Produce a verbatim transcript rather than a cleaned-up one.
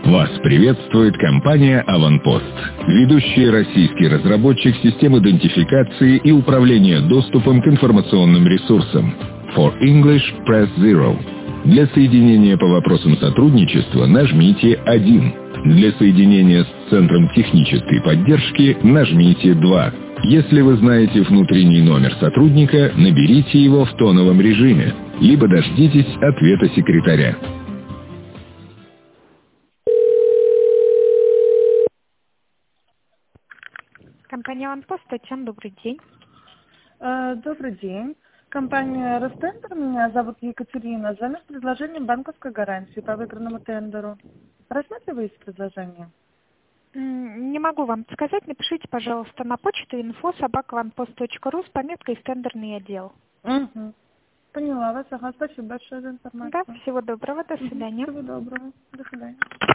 Вас приветствует компания «Аванпост», ведущий российский разработчик систем идентификации и управления доступом к информационным ресурсам. For English, press zero. Для соединения по вопросам сотрудничества нажмите один. Для соединения с Центром технической поддержки нажмите два. Если вы знаете внутренний номер сотрудника, наберите его в тоновом режиме, либо дождитесь ответа секретаря. Компания «Аванпост», Татьяна, добрый день. Э, Добрый день. Компания «Ростендер», меня зовут Екатерина. Звоню с предложением банковской гарантии по выигранному тендеру. Рассматриваете предложение? М, Не могу вам сказать, напишите, пожалуйста, на почту инфо собака аванпост точка ру с пометкой «Тендерный отдел». Угу. Поняла вас. Ага, спасибо большое за информацию. Да, всего доброго, до Мгм. свидания. Всего доброго. До свидания.